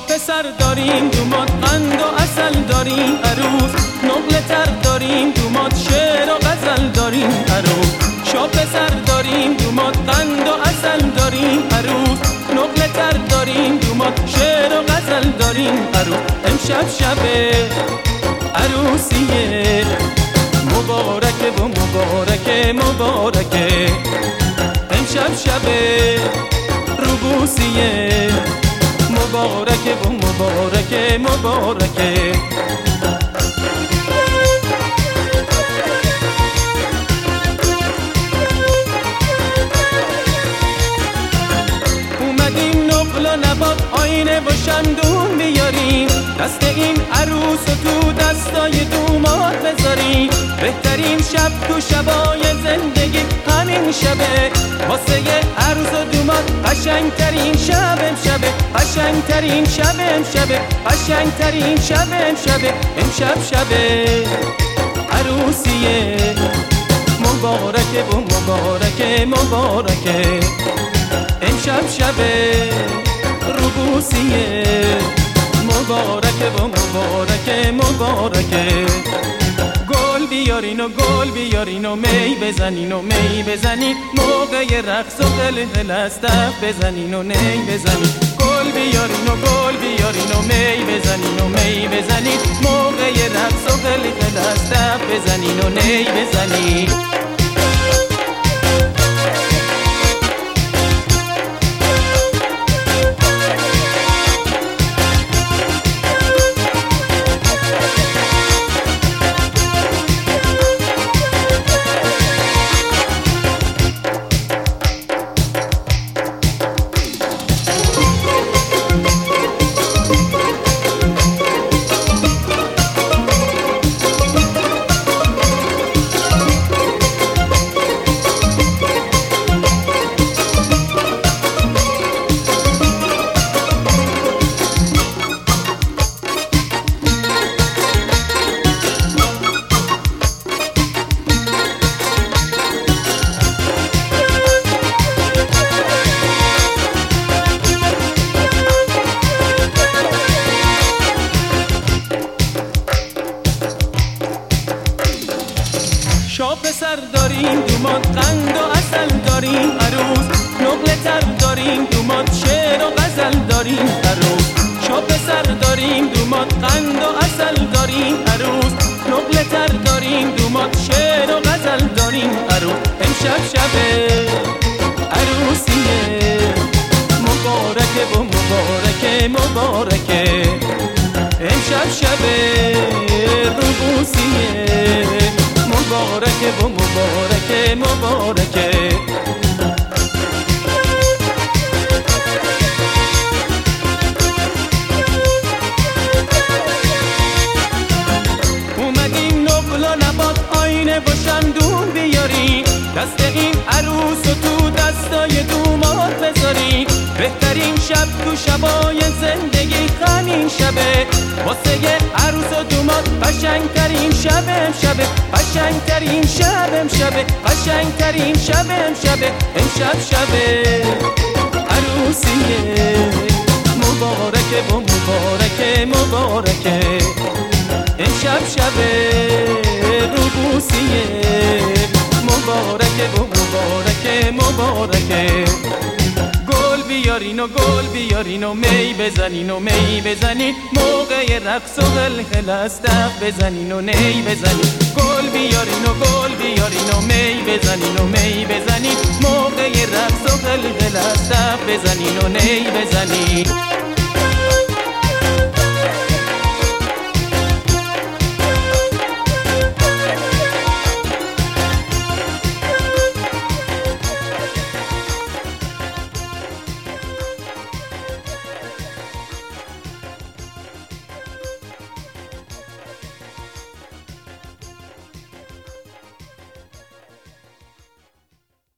پسر داریم دومات قند و اصل داریم عروس، نقل تر داریم دومات شعر و غزل داریم عروس. شا پسر داریم دومات قند و اصل داریم عروس، نقل تر داریم دومات شعر و غزل داریم عروس. امشب شب عروسیه مبارکه و مبارکه مبارکه، امشب شب روبوسیه مبارکه و مبارکه مبارکه. اومدیم نقل و نبات آینه و شمدون بیاریم، دست این عروس و تو دستای دومات بذاریم. بهترین شب تو شبای زندگی همین شبه، واسه عروس و دومات قشنگترین شب امشبه، قشنگترین شب امشبه، قشنگترین شب امشبه. امشب شبه عروسیه مبارکه و مبارکه مبارکه، امشب شبه روبوسیه مبارکه و مبارکه مبارکه. گل بیارین و گل بیارین و می بزنین و می بزنین، موقع رقص و قلقل است دف بزنین و نی بزنین. گل بیارین و گل بیارین و می بزنین و می بزنین، موقع رقص و قلقل است دف بزنین و نی بزنین. شا پسر داریم دومات قند و اصل داریم عروس، نقل تر داریم دومات شعر و غزل داریم عروس. شا پسر داریم دومات قند و اصل داریم عروس، نقل تر داریم دومات شعر و غزل داریم عروس. امشب شب عروسیه مبارکه و مبارکه مبارکه، امشب شب روبوسیه مبارکه و مبارکه مبارکه. اومدیم نقل و نبات آینه و شمدون بیاریم، دست این عروس و تو دستای دومات بذاریم. بهترین شب تو شبای زندگی همین شبه، واسه عروس و دومات قشنگترین شب امشبه، قشنگترین شب امشبه، قشنگترین شب امشبه. امشب شبه عروسیه مبارکه و مبارکه مبارکه، امشب شبه روبوسیه مبارکه و مبارکه مبارکه. گل بیارین و گل بیارین و می بزنین و می بزنین، موقع رقص و قلقل است دف بزنین و نی بزنین. گل بیارین و گل بیارین و می بزنین و می بزنین، موقع رقص و قلقل است دف بزنین و نی بزنین.